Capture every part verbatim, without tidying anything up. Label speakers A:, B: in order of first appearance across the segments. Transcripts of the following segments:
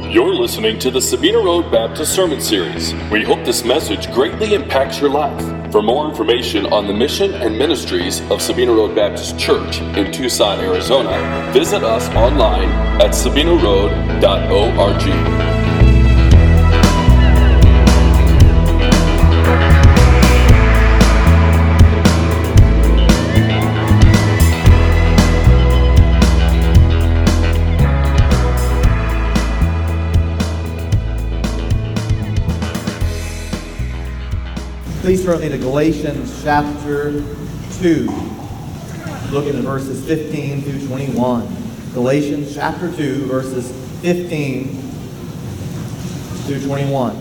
A: You're listening to the Sabina Road Baptist Sermon Series. We hope this message greatly impacts your life. For more information on the mission and ministries of Sabina Road Baptist Church in Tucson, Arizona, visit us online at sabina road dot org.
B: Please turn me to Galatians chapter two, looking at verses fifteen through twenty-one. Galatians chapter two, verses fifteen through twenty-one.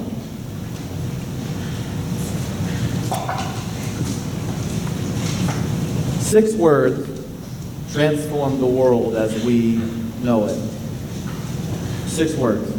B: Six words transform the world as we know it. Six words.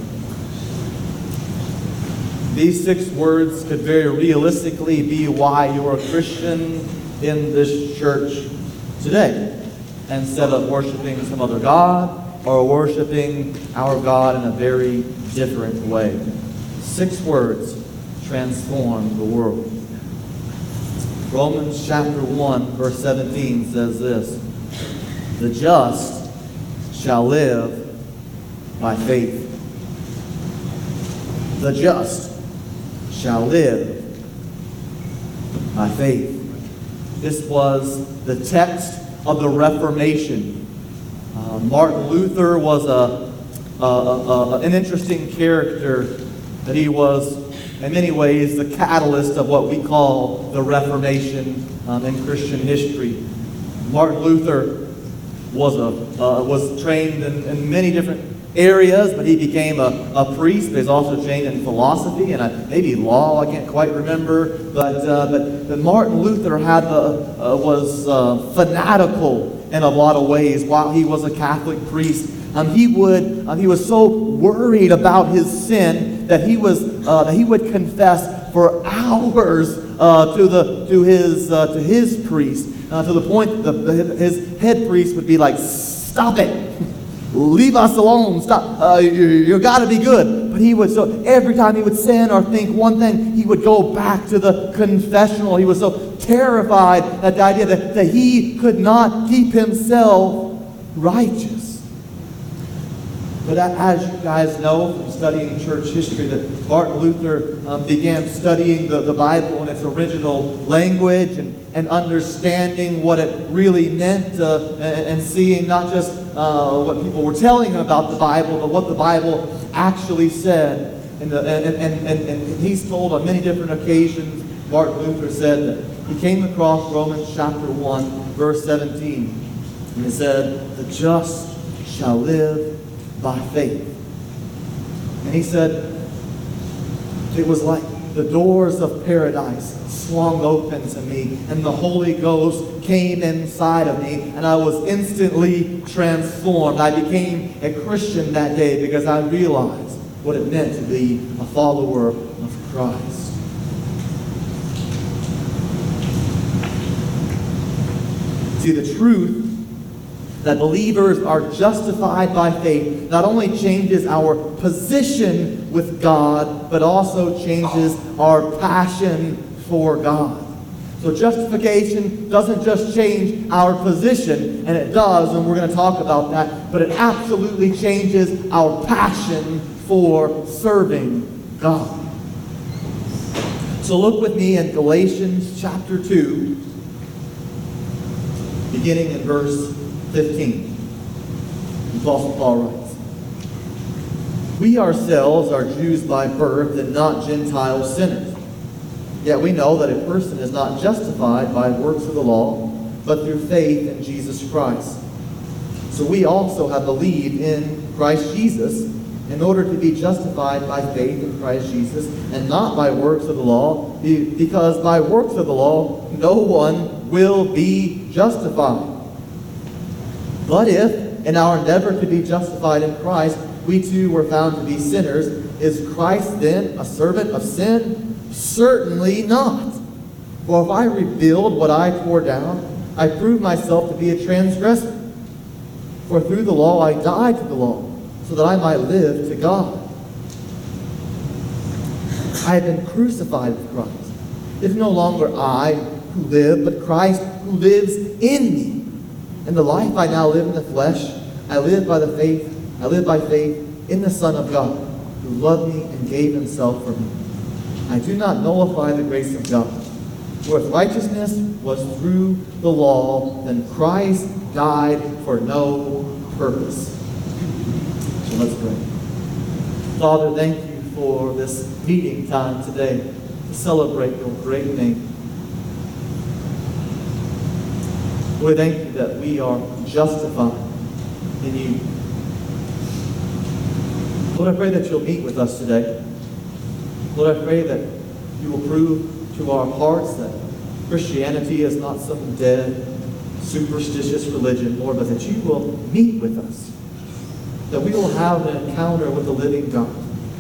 B: These six words could very realistically be why you're a Christian in this church today, instead of worshiping some other God or worshiping our God in a very different way. Six words transform the world. Romans chapter one, verse seventeen says this: "The just shall live by faith." The just shall live by faith. This was the text of the Reformation. Uh, Martin Luther was a, a, a, a an interesting character. That he was, in many ways, the catalyst of what we call the Reformation um, in Christian history. Martin Luther was a uh, was trained in, in many different areas, but he became a, a priest. But he's also trained in philosophy and uh, maybe law. I can't quite remember. But uh, but, but Martin Luther had the uh, was uh, fanatical in a lot of ways. While he was a Catholic priest, um, he would um, he was so worried about his sin that he was uh, that he would confess for hours uh, to the to his uh, to his priest uh, to the point that the, his head priest would be like, "Stop it! Leave us alone. Stop. Uh, you, you got to be good." But he would, so every time he would sin or think one thing, he would go back to the confessional. He was so terrified at the idea that, that he could not keep himself righteous. But as you guys know from studying church history, that Martin Luther um, began studying the, the Bible in its original language and, and understanding what it really meant uh, and, and seeing not just uh, what people were telling him about the Bible, but what the Bible actually said. And, the, and, and, and, and he's told on many different occasions, Martin Luther said that he came across Romans chapter one, verse seventeen. And it said, "The just shall live by faith." And he said, it was like the doors of paradise swung open to me, and the Holy Ghost came inside of me, and I was instantly transformed. I became a Christian that day because I realized what it meant to be a follower of Christ. See, the truth that believers are justified by faith not only changes our position with God, but also changes our passion for God. So justification doesn't just change our position, and it does, and we're going to talk about that, but it absolutely changes our passion for serving God. So look with me in Galatians chapter two, beginning in verse fifteen. The Apostle Paul writes, "We ourselves are Jews by birth and not Gentile sinners. Yet we know that a person is not justified by works of the law, but through faith in Jesus Christ. So we also have believed in Christ Jesus in order to be justified by faith in Christ Jesus and not by works of the law, because by works of the law no one will be justified. But if, in our endeavor to be justified in Christ, we too were found to be sinners, is Christ then a servant of sin? Certainly not. For if I rebuild what I tore down, I prove myself to be a transgressor. For through the law I died to the law, so that I might live to God. I have been crucified with Christ. It is no longer I who live, but Christ who lives in me. And the life I now live in the flesh, I live by the faith, I live by faith in the Son of God, who loved me and gave himself for me. I do not nullify the grace of God. For if righteousness was through the law, then Christ died for no purpose. So let's pray. Father, thank you for this meeting time today to celebrate your great name. Lord, thank you that we are justified in you. Lord, I pray that you'll meet with us today. Lord, I pray that you will prove to our hearts that Christianity is not some dead, superstitious religion, Lord, but that you will meet with us. That we will have an encounter with the living God.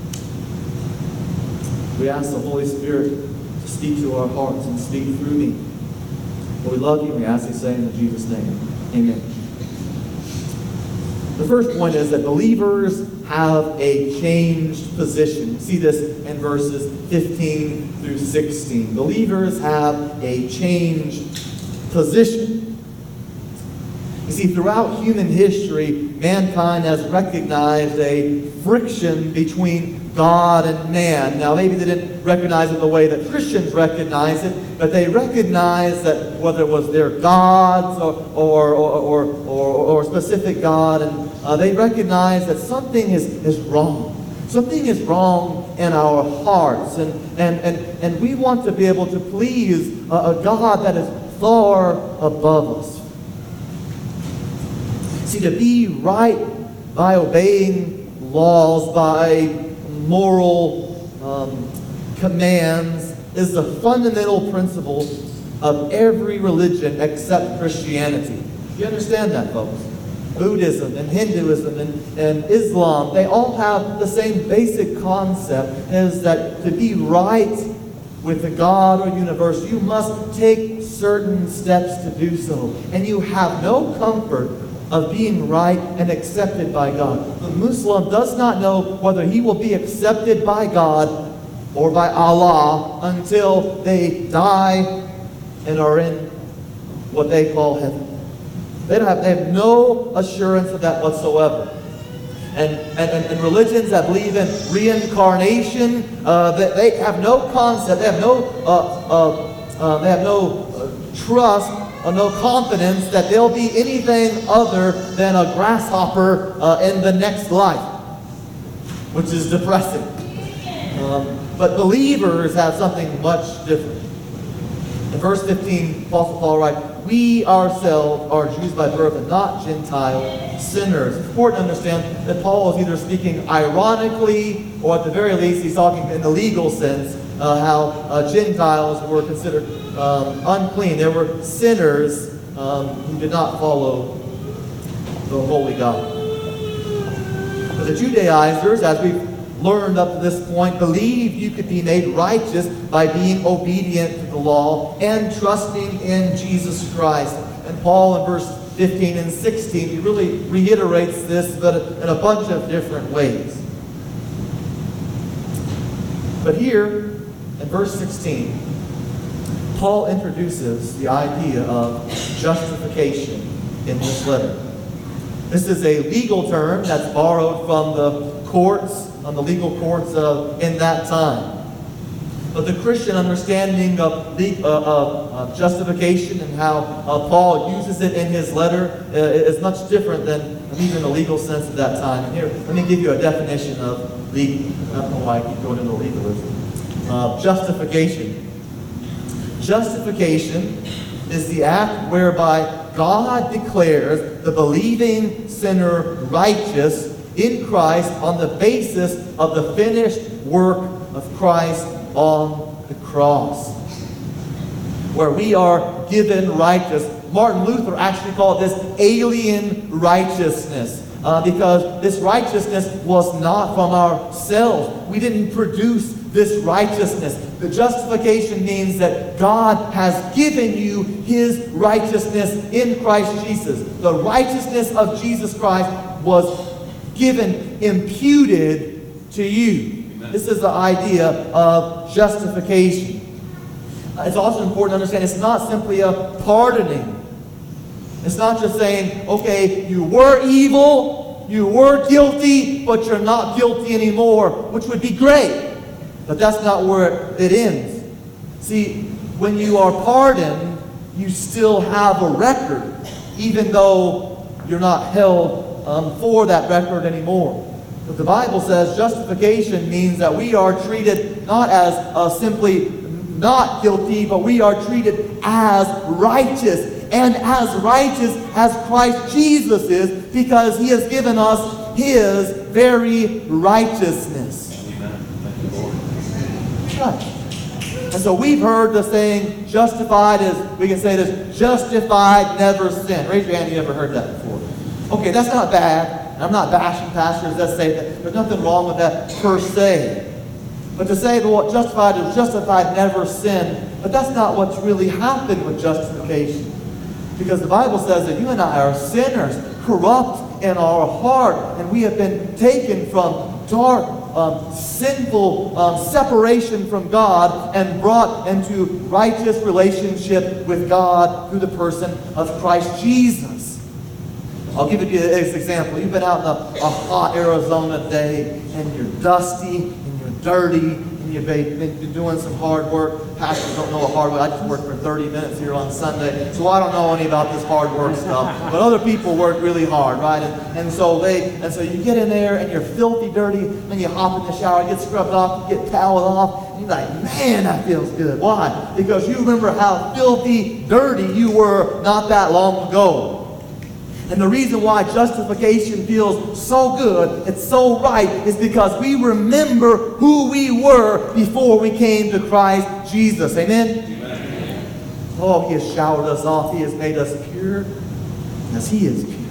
B: We ask the Holy Spirit to speak to our hearts and speak through me. Lord, we love you, and we ask these things in Jesus' name. Amen. The first point is that believers have a changed position. You see this in verses fifteen through sixteen. Believers have a changed position. You see, throughout human history, mankind has recognized a friction between God and man. Now, maybe they didn't recognize it the way that Christians recognize it, but they recognize that whether it was their gods or or or, or, or, or a specific God, and uh, they recognize that something is, is wrong. Something is wrong in our hearts, and, and, and, and we want to be able to please a, a God that is far above us. See, to be right by obeying laws, by moral um, commands, is the fundamental principle of every religion except Christianity. You understand that, folks? Buddhism and Hinduism and, and Islam, they all have the same basic concept, is that to be right with the God or universe, you must take certain steps to do so. And you have no comfort of being right and accepted by God. The Muslim does not know whether he will be accepted by God or by Allah until they die and are in what they call heaven. They don't have, they have no assurance of that whatsoever. And, and, and religions that believe in reincarnation, uh, they, they have no concept, they have no, uh, uh, uh, they have no uh, trust or no confidence that they'll be anything other than a grasshopper uh, in the next life, which is depressing. Um, but believers have something much different. In verse fifteen, Apostle Paul writes, we ourselves are Jews by birth and not Gentile sinners. It's important to understand that Paul is either speaking ironically, or at the very least he's talking in the legal sense, uh, how uh, Gentiles were considered um, unclean. They were sinners um, who did not follow the holy God. But the Judaizers, as we've learned up to this point, believed you could be made righteous by being obedient to the law and trusting in Jesus Christ. And Paul in verse fifteen and sixteen, he really reiterates this, but in a bunch of different ways. But here, in verse sixteen, Paul introduces the idea of justification in this letter. This is a legal term that's borrowed from the courts, on the legal courts uh, in that time. But the Christian understanding of, the, uh, of, of justification and how uh, Paul uses it in his letter uh, is much different than even the legal sense of that time. And here, let me give you a definition of legal. I don't know why I keep going into legalism. Uh, justification. Justification is the act whereby God declares the believing sinner righteous in Christ on the basis of the finished work of Christ on the cross, where we are given righteous. Martin Luther actually called this alien righteousness, uh, because this righteousness was not from ourselves. We didn't produce this righteousness. The justification means that God has given you His righteousness in Christ Jesus. The righteousness of Jesus Christ was given, imputed to you. Amen. This is the idea of justification. Uh, it's also important to understand it's not simply a pardoning. It's not just saying, okay, you were evil, you were guilty, but you're not guilty anymore, which would be great. But that's not where it ends. See, when you are pardoned, you still have a record, even though you're not held um, for that record anymore. But the Bible says justification means that we are treated not as uh, simply not guilty, but we are treated as righteous. And as righteous as Christ Jesus is, because He has given us His very righteousness. Amen. Thank you, Lord. Right. And so we've heard the saying, justified is, we can say this, justified, never sin. Raise your hand if you ever heard that before. Okay, that's not bad. I'm not bashing pastors that say that. There's nothing wrong with that per se. But to say that what justified is justified, never sin, but that's not what's really happened with justification. Because the Bible says that you and I are sinners, corrupt in our heart, and we have been taken from dark, um, sinful um, separation from God and brought into righteous relationship with God through the person of Christ Jesus. I'll give you this example. You've been out in a, a hot Arizona day, and you're dusty, and you're dirty, you've been doing some hard work. Pastors don't know what hard work. I just worked for thirty minutes here on Sunday, so I don't know any about this hard work stuff. But other people work really hard, right? And, and so they, and so you get in there and you're filthy, dirty. Then you hop in the shower, get scrubbed off, you get toweled off, and you're like, man, that feels good. Why? Because you remember how filthy, dirty you were not that long ago. And the reason why justification feels so good, it's so right, is because we remember who we were before we came to Christ Jesus. Amen? Amen. Oh, He has showered us off. He has made us pure as He is pure.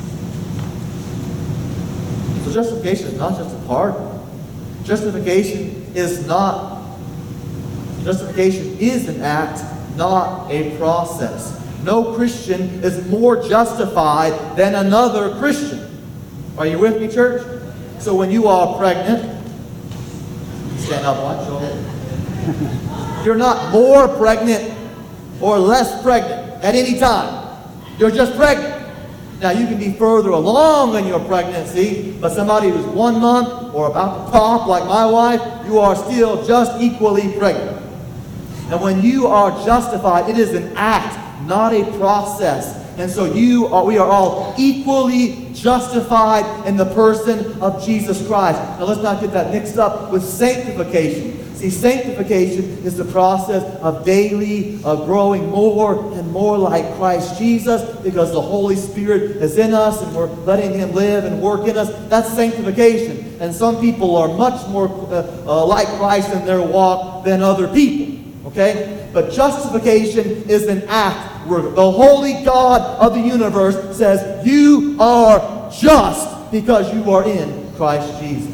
B: So justification is not just a pardon. Justification is not, justification is an act, not a process. No Christian is more justified than another Christian. Are you with me, church? So when you are pregnant, stand up, watch. You're not more pregnant or less pregnant at any time. You're just pregnant. Now you can be further along in your pregnancy, but somebody who's one month or about to pop like my wife, you are still just equally pregnant. And when you are justified, it is an act, not a process. And so you are, we are all equally justified in the person of Jesus Christ. Now let's not get that mixed up with sanctification. See, sanctification is the process of daily uh, growing more and more like Christ Jesus, because the Holy Spirit is in us and we're letting Him live and work in us. That's sanctification. And some people are much more uh, uh, like Christ in their walk than other people. Okay? But justification is an act where the holy God of the universe says, you are just because you are in Christ Jesus.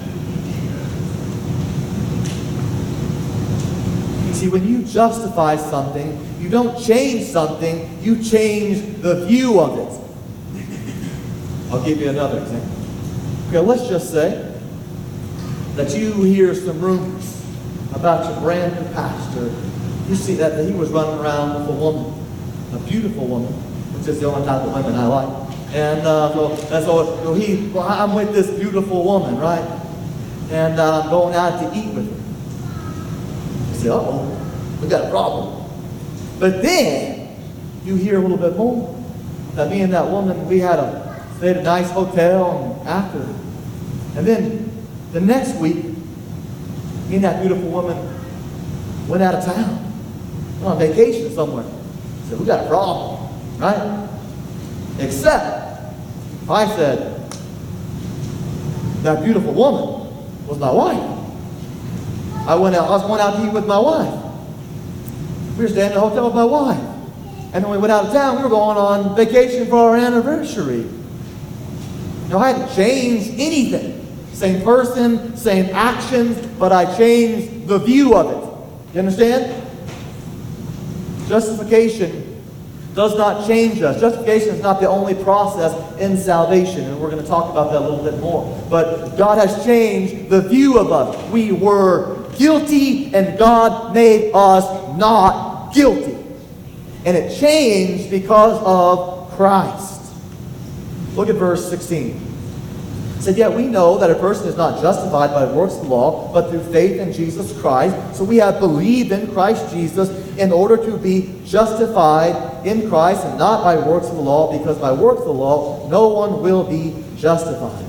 B: See, when you justify something, you don't change something, you change the view of it. I'll give you another example. Okay, let's just say that you hear some rumors about your brand new pastor. You see that, that he was running around with a woman, a beautiful woman, which is the only type of women I like. And uh, so, and so, so he, well, I'm with this beautiful woman, right? And uh, I'm going out to eat with her. You say, uh-oh, we got a problem. But then you hear a little bit more that me and that woman, we had a stayed at a nice hotel and after. And then the next week, me and that beautiful woman went out of town. On vacation somewhere. So we got a problem, right? Except, I said, that beautiful woman was my wife. I went out, I was going out to eat with my wife. We were staying in the hotel with my wife. And then we went out of town, we were going on vacation for our anniversary. Now I hadn't changed anything. Same person, same actions, but I changed the view of it. You understand? Justification Does not change us. Justification is not the only process in salvation, and we're going to talk about that a little bit more. But God has changed the view of us. We were guilty, and God made us not guilty. And it changed because of Christ. Look at verse sixteen. It said, yet we know that a person is not justified by works of the law, but through faith in Jesus Christ. So we have believed in Christ Jesus in order to be justified in Christ and not by works of the law, because by works of the law no one will be justified.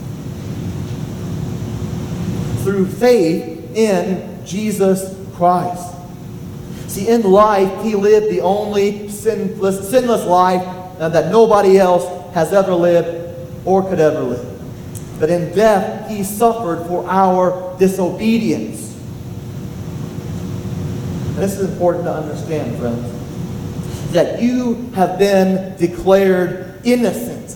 B: Through faith in Jesus Christ. See, in life, he lived the only sinless, sinless life that nobody else has ever lived or could ever live. But in death, he suffered for our disobedience. And this is important to understand, friends, that you have been declared innocent.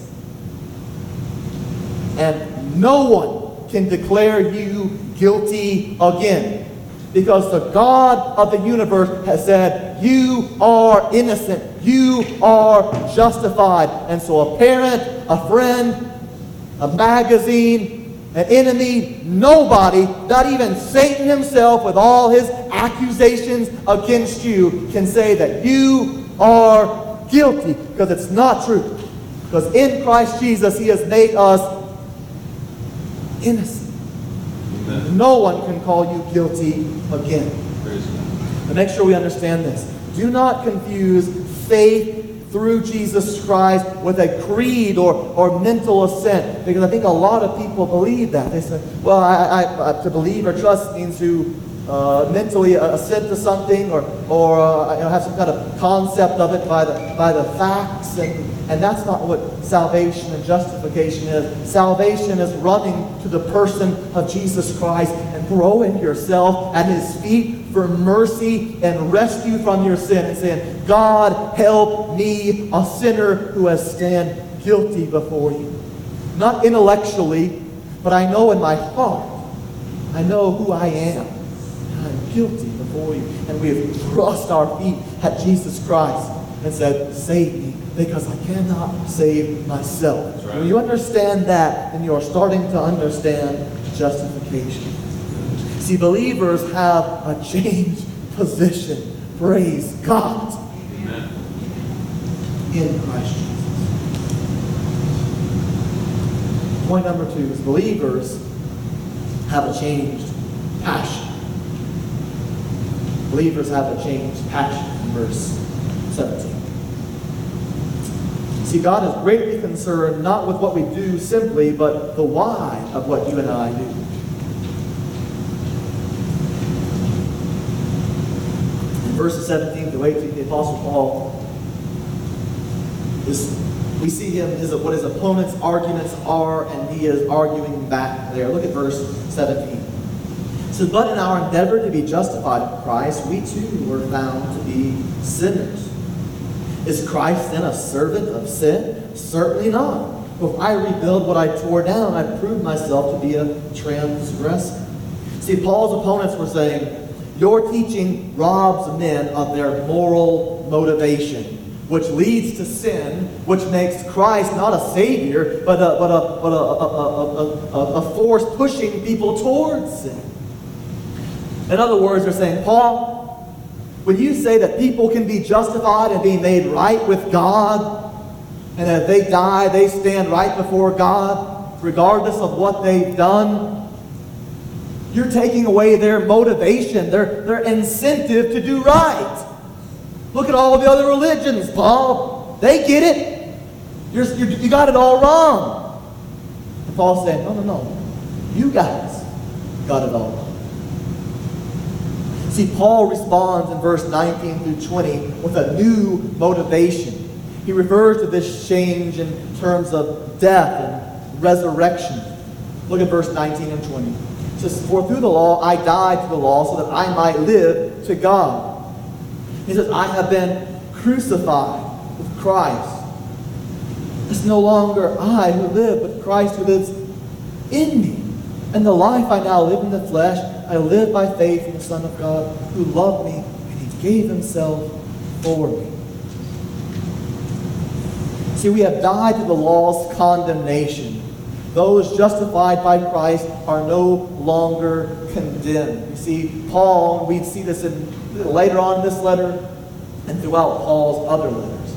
B: And no one can declare you guilty again. Because the God of the universe has said, you are innocent. You are justified. And so a parent, a friend, a magazine, an enemy, nobody, not even Satan himself with all his accusations against you, can say that you are guilty, because it's not true. Because in Christ Jesus, he has made us innocent. Amen. No one can call you guilty again. But make sure we understand this. Do not confuse faith through Jesus Christ with a creed or, or mental assent. Because I think a lot of people believe that. They say, well, I, I, to believe or trust means to uh, mentally assent to something, or, or uh, you know, have some kind of concept of it by the, by the facts. And, and that's not what salvation and justification is. Salvation is running to the person of Jesus Christ and throwing yourself at his feet for mercy and rescue from your sin, and saying, God, help me, a sinner who has stand guilty before you. Not intellectually, but I know in my heart, I know who I am. And I'm guilty before you. And we have thrust our feet at Jesus Christ and said, save me, because I cannot save myself. That's right. When you understand that, then you are starting to understand justification. See, believers have a changed position. Praise God. Amen. In Christ Jesus. Point number two is believers have a changed passion. Believers have a changed passion in verse seventeen. See, God is greatly concerned not with what we do simply, but the why of what you and I do. Verses seventeen to eighteen, the Apostle Paul, is, we see him, his, what his opponent's arguments are, and he is arguing back there. Look at verse seventeen. It says, but in our endeavor to be justified in Christ, we too were found to be sinners. Is Christ then a servant of sin? Certainly not. If I rebuild what I tore down, I prove myself to be a transgressor. See, Paul's opponents were saying, your teaching robs men of their moral motivation, which leads to sin, which makes Christ not a savior, but a, but a, but a, a, a, a, a force pushing people towards sin. In other words, they're saying, Paul, when you say that people can be justified and be made right with God, and that if they die, they stand right before God, regardless of what they've done, you're taking away their motivation, their, their incentive to do right. Look at all of the other religions, Paul. They get it. You're, you're, you got it all wrong. And Paul's saying, no, no, no. You guys got it all wrong. See, Paul responds in verse nineteen through twenty with a new motivation. He refers to this change in terms of death and resurrection. Look at verse nineteen and twenty. It says, for through the law I died to the law so that I might live to God. He says, I have been crucified with Christ. It's no longer I who live, but Christ who lives in me. And the life I now live in the flesh, I live by faith in the Son of God who loved me and he gave himself for me. See, we have died to the law's condemnation. Those justified by Christ are no longer condemned. You see, Paul, we see this in, later on in this letter and throughout Paul's other letters.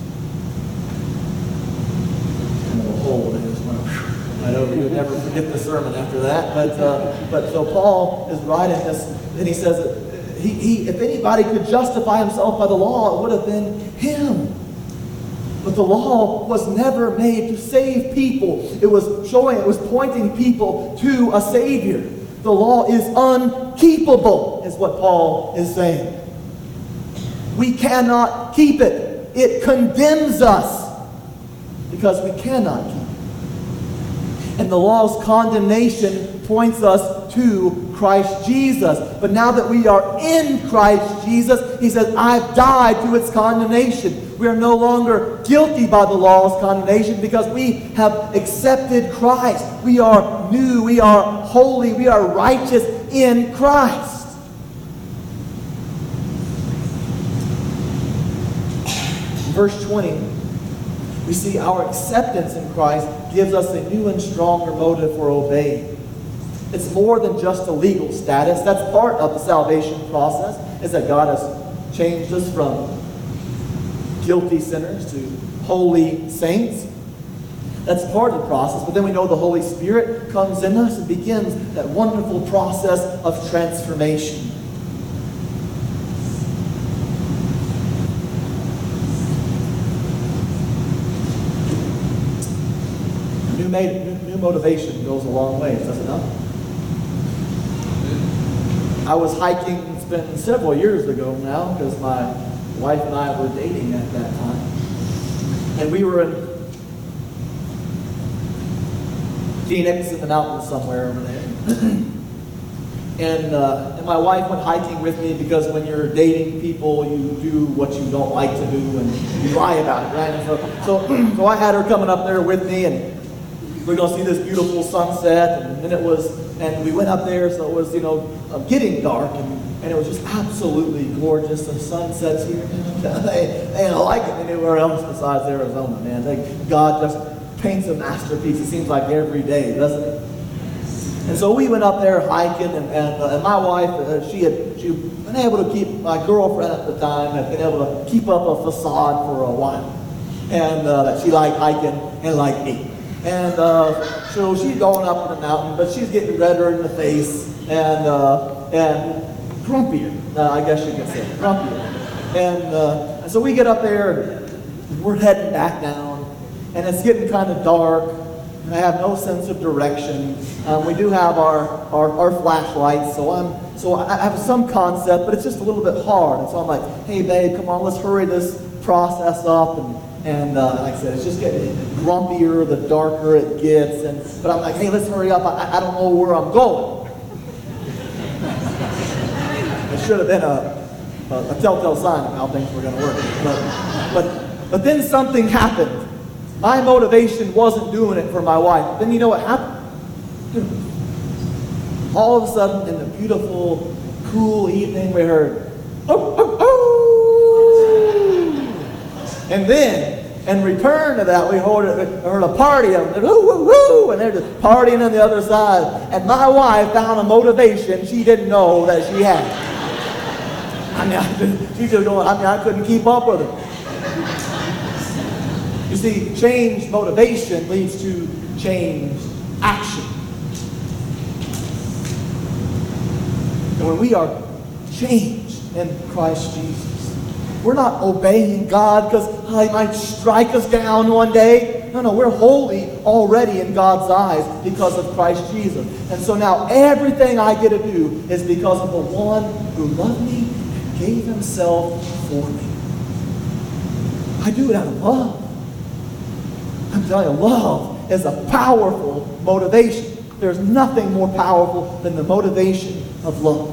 B: Kind of a hole there. I know you would never forget the sermon after that. But, uh, but so Paul is writing this, and he says that he, he, if anybody could justify himself by the law, it would have been him. But the law was never made to save people. It was showing, it was pointing people to a Savior. The law is unkeepable, is what Paul is saying. We cannot keep it. It condemns us because we cannot keep it. And the law's condemnation points us to Christ Jesus. But now that we are in Christ Jesus, he says, I've died to its condemnation. We are no longer guilty by the law's condemnation because we have accepted Christ. We are new, we are holy, we are righteous in Christ. In verse twenty, we see our acceptance in Christ gives us a new and stronger motive for obeying. It's more than just a legal status. That's part of the salvation process, is that God has changed us from guilty sinners to holy saints. That's part of the process. But then we know the Holy Spirit comes in us and begins that wonderful process of transformation. New, made, new motivation goes a long way, does it not? I was hiking, it's been several years ago now, because my wife and I were dating at that time. And we were in Phoenix in the mountains somewhere over there. and, uh, and my wife went hiking with me because when you're dating people, you do what you don't like to do and you lie about it, right? And so, so, so I had her coming up there with me, and we're going to see this beautiful sunset. And then it was, and we went up there, so it was, you know, uh, getting dark, and, and it was just absolutely gorgeous. The sunsets here, they, they don't like it anywhere else besides Arizona, man. They, God just paints a masterpiece, it seems like every day, doesn't it? And so we went up there hiking, and, and, uh, and my wife, uh, she had she been able to keep, my girlfriend at the time, had been able to keep up a facade for a while. And uh, she liked hiking and liked me. And uh, so she's going up the mountain, but she's getting redder in the face and uh, and grumpier, uh, I guess you could say, grumpier. And uh, so we get up there, and we're heading back down, and it's getting kind of dark, and I have no sense of direction. Um, we do have our, our, our flashlights, so I'm so I have some concept, but it's just a little bit hard. And so I'm like, hey babe, come on, let's hurry this process up. And And uh, like I said, it's just getting grumpier the darker it gets. And but I'm like, hey, let's hurry up. I, I don't know where I'm going. It should have been a, a, a telltale sign of how things were going to work. But, but, but then something happened. My motivation wasn't doing it for my wife. But then you know what happened? All of a sudden, in the beautiful, cool evening, we heard, oh, oh, oh. And then, in return to that, we heard, we heard a party of them. Woo, woo, woo, and they're just partying on the other side. And my wife found a motivation she didn't know that she had. I mean, I, she's just going, I mean, I couldn't keep up with her. You see, changed motivation leads to changed action. And when we are changed in Christ Jesus, we're not obeying God because oh, He might strike us down one day. No, no, we're holy already in God's eyes because of Christ Jesus. And so now everything I get to do is because of the one who loved me and gave Himself for me. I do it out of love. I'm telling you, love is a powerful motivation. There's nothing more powerful than the motivation of love.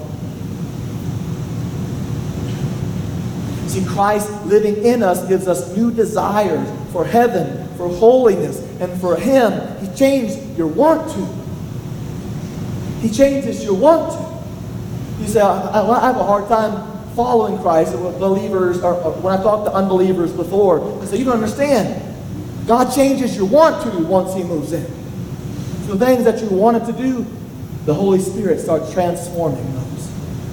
B: See, Christ living in us gives us new desires for heaven, for holiness, and for Him. He changed your want to. He changes your want to. You say, I, I have a hard time following Christ. With believers, or, or when I talked to unbelievers before, I say, you don't understand. God changes your want to once He moves in. So the things that you wanted to do, the Holy Spirit starts transforming those.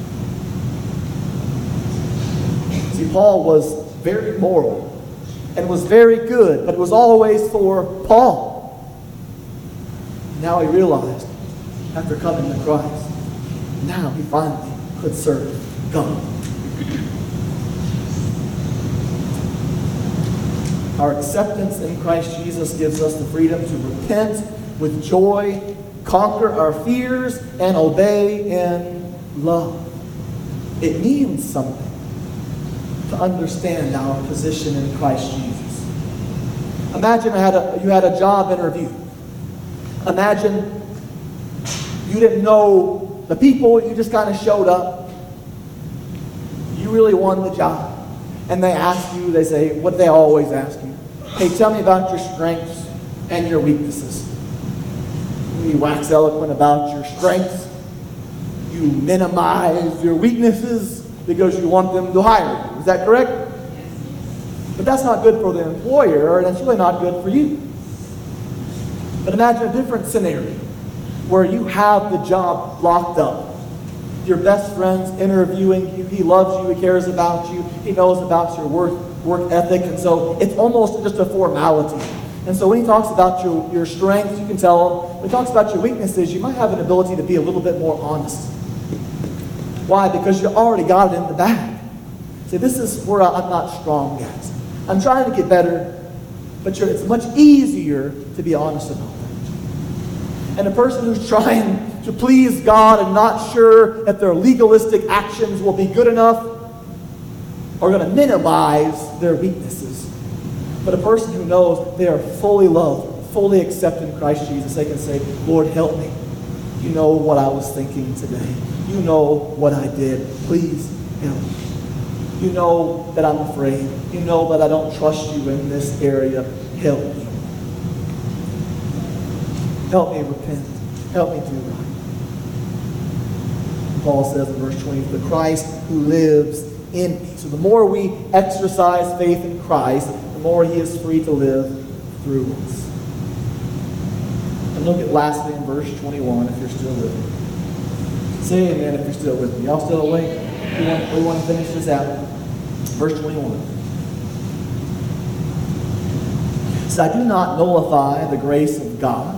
B: See, Paul was very moral and was very good, but it was always for Paul. Now he realized, after coming to Christ, now he finally could serve God. Our acceptance in Christ Jesus gives us the freedom to repent with joy, conquer our fears, and obey in love. It means something to understand our position in Christ Jesus. Imagine I had a, you had a job interview. Imagine you didn't know the people, you just kind of showed up. You really won the job. And they ask you, they say, what they always ask you. Hey, tell me about your strengths and your weaknesses. You wax eloquent about your strengths. You minimize your weaknesses because you want them to hire you. Is that correct? But that's not good for the employer, and it's really not good for you. But imagine a different scenario where you have the job locked up. Your best friend's interviewing you. He loves you. He cares about you. He knows about your work, work ethic. And so it's almost just a formality. And so when he talks about your, your strengths, you can tell him. When he talks about your weaknesses, you might have an ability to be a little bit more honest. Why? Because you already got it in the bag. See, this is where I'm not strong yet. I'm trying to get better, but you're, it's much easier to be honest about that. And a person who's trying to please God and not sure that their legalistic actions will be good enough are going to minimize their weaknesses. But a person who knows they are fully loved, fully accepted in Christ Jesus, they can say, Lord, help me. You know what I was thinking today. You know what I did. Please help me. You know that I'm afraid. You know that I don't trust you in this area. Help me. Help me repent. Help me do right. Paul says in verse twenty, the Christ who lives in me. So the more we exercise faith in Christ, the more He is free to live through us. And look at lastly in verse twenty-one, if you're still with me. Say amen if you're still with me. Y'all still awake? We want, we want to finish this out. Verse twenty-one. So I do not nullify the grace of God.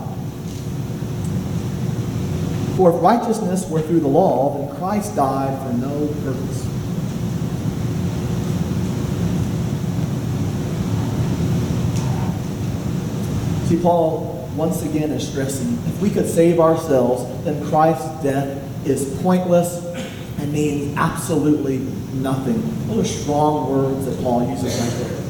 B: For if righteousness were through the law, then Christ died for no purpose. See, Paul once again is stressing, if we could save ourselves, then Christ's death is pointless and means absolutely nothing. Those are strong words that Paul uses right there.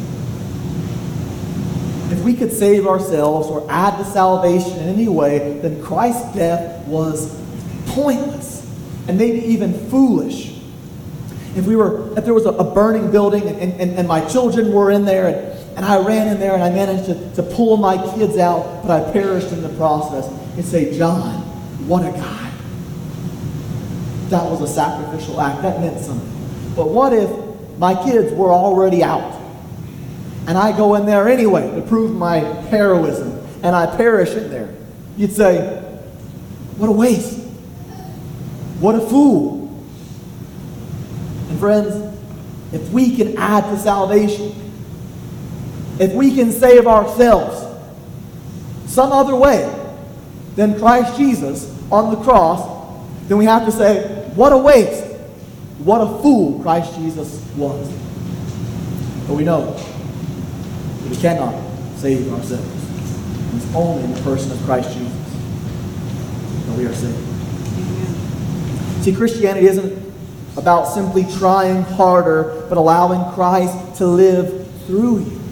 B: If we could save ourselves or add to salvation in any way, then Christ's death was pointless and maybe even foolish. If we were, if there was a, a burning building and, and, and my children were in there and, and I ran in there and I managed to, to pull my kids out, but I perished in the process, you'd say, John, what a guy. That was a sacrificial act. That meant something. But what if my kids were already out and I go in there anyway to prove my heroism and I perish in there? You'd say, what a waste. What a fool. And friends, if we can add to salvation, if we can save ourselves some other way than Christ Jesus on the cross, then we have to say, what a waste. What a fool Christ Jesus was. But we know that we cannot save ourselves. It's only in the person of Christ Jesus that we are saved. See, Christianity isn't about simply trying harder, but allowing Christ to live through you.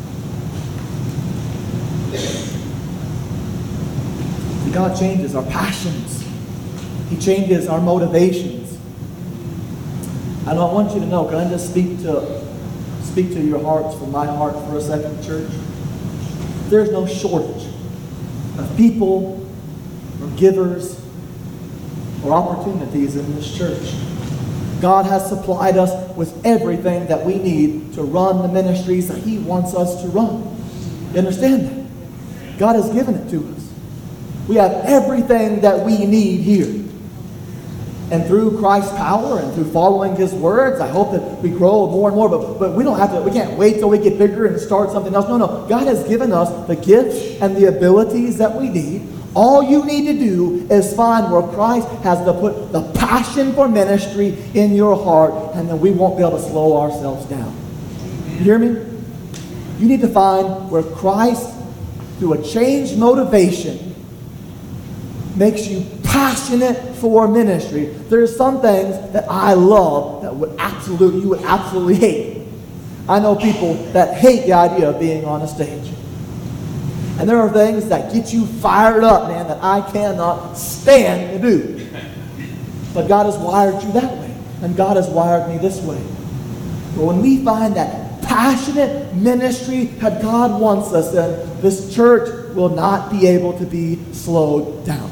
B: See, God changes our passions. He changes our motivations. And I want you to know, can I just speak to speak to your hearts from my heart for a second, church? There's no shortage of people or givers or opportunities in this church. God has supplied us with everything that we need to run the ministries that He wants us to run. You understand that? God has given it to us. We have everything that we need here. And through Christ's power and through following His words, I hope that we grow more and more. But, but we don't have to, we can't wait till we get bigger and start something else. No, no. God has given us the gifts and the abilities that we need. All you need to do is find where Christ has to put the passion for ministry in your heart, and then we won't be able to slow ourselves down. You hear me? You need to find where Christ, through a changed motivation, makes you passionate for ministry. There's some things that I love that would absolutely, you would absolutely hate. I know people that hate the idea of being on a stage. And there are things that get you fired up, man, that I cannot stand to do. But God has wired you that way. And God has wired me this way. But when we find that passionate ministry that God wants us in, this church will not be able to be slowed down.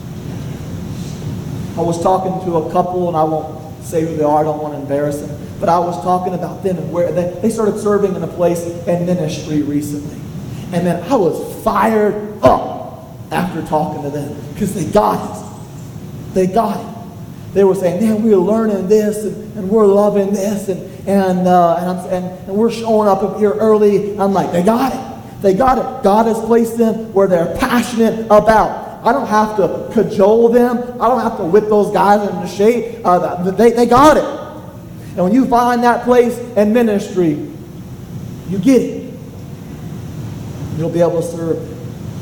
B: I was talking to a couple, and I won't say who they are, I don't want to embarrass them, but I was talking about them and where they, they started serving in a place in ministry recently. And then I was fired up after talking to them because they got it. They got it. They were saying, man, we're learning this and, and we're loving this and and, uh, and, I'm, and and we're showing up here early. I'm like, they got it. They got it. God has placed them where they're passionate about. I don't have to cajole them. I don't have to whip those guys into shape. Uh, they, they got it. And when you find that place in ministry, you get it. You'll be able to serve them.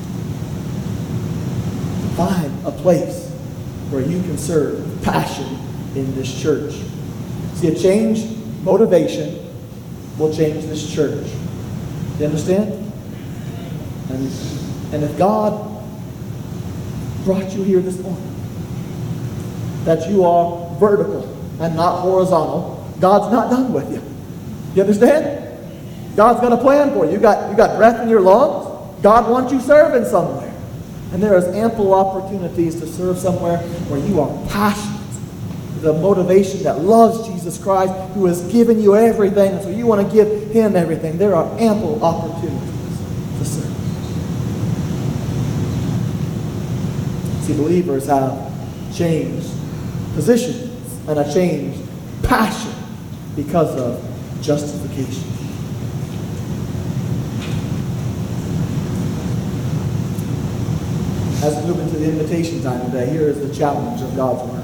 B: Find a place where you can serve with passion in this church. See, a changed motivation will change this church. You understand? And, and if God brought you here this morning, that you are vertical and not horizontal, God's not done with you. You understand? God's got a plan for you. You got, you got breath in your lungs. God wants you serving somewhere. And there is ample opportunities to serve somewhere where you are passionate. The motivation that loves Jesus Christ, who has given you everything, and so you want to give Him everything. There are ample opportunities to serve. See, believers have changed positions and a changed passion because of justification. As we move into the invitation time today, here is the challenge of God's Word.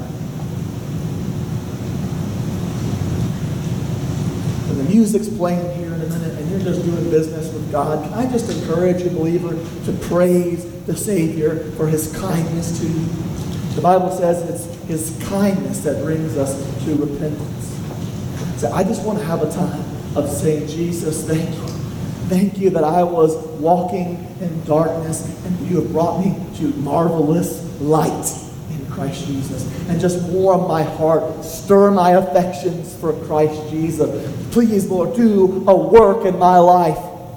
B: When the music's playing here in a minute and you're just doing business with God, can I just encourage you, believer, to praise the Savior for His kindness to you? The Bible says it's His kindness that brings us to repentance. So I just want to have a time of saying, Jesus, thank you. Thank you that I was walking in darkness and you have brought me to marvelous light in Christ Jesus. And just warm my heart, stir my affections for Christ Jesus. Please, Lord, do a work in my life.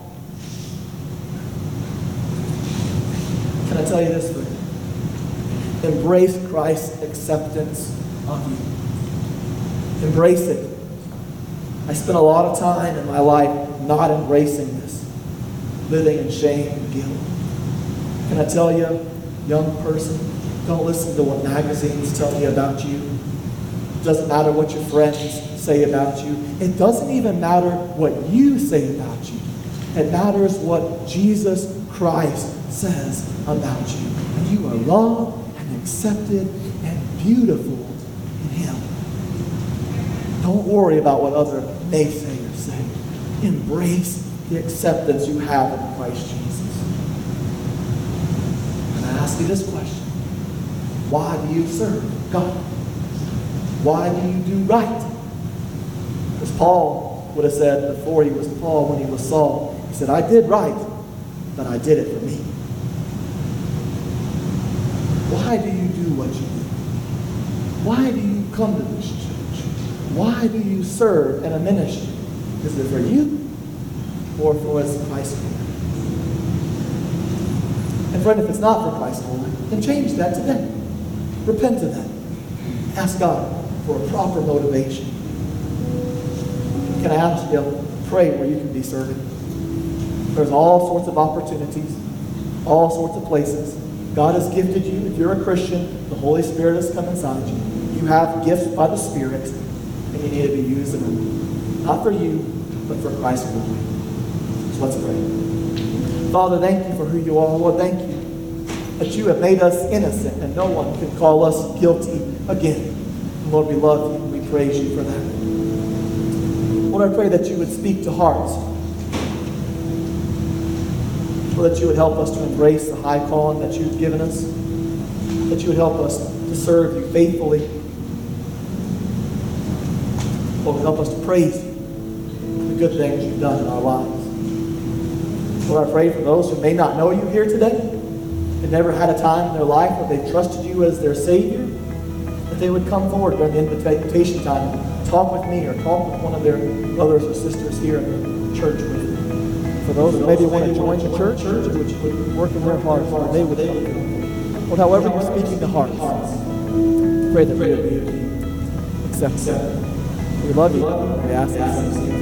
B: Can I tell you this, friend? Embrace Christ's acceptance of you. Embrace it. I spent a lot of time in my life not embracing this, living in shame and guilt. Can I tell you, young person, don't listen to what magazines tell you about you. It doesn't matter what your friends say about you. It doesn't even matter what you say about you. It matters what Jesus Christ says about you. And you are loved and accepted and beautiful in Him. Don't worry about what other naysayers say. Embrace the acceptance you have in Christ Jesus. And I ask you this question. Why do you serve God? Why do you do right? Because Paul would have said before he was Paul, when he was Saul, he said, I did right, but I did it for me. Why do you do what you do? Why do you come to this church? Why do you serve in a ministry? Is it for you or for Christ's glory? And friend, if it's not for Christ's glory, then change that today. Repent of that. Ask God for a proper motivation. Can I ask you to pray where you can be serving? There's all sorts of opportunities, all sorts of places. God has gifted you. If you're a Christian, the Holy Spirit has come inside you. You have gifts by the Spirit, and you need to be using them. Not for you, but for Christ's glory. So let's pray. Father, thank you for who you are. Lord, thank you that you have made us innocent, and no one can call us guilty again. And Lord, we love you, and we praise you for that. Lord, I pray that you would speak to hearts. Lord, that you would help us to embrace the high calling that you've given us. That you would help us to serve you faithfully. Lord, help us to praise you for the good things you've done in our lives. Lord, I pray for those who may not know you here today, and never had a time in their life where they trusted you as their Savior, that they would come forward during the invitation time and talk with me or talk with one of their brothers or sisters here in the church with me. For those who maybe want to join the church, which would work in their hearts, or they would come. Lord, however you're speaking to hearts, pray that we would be accepted. We love you. We ask this.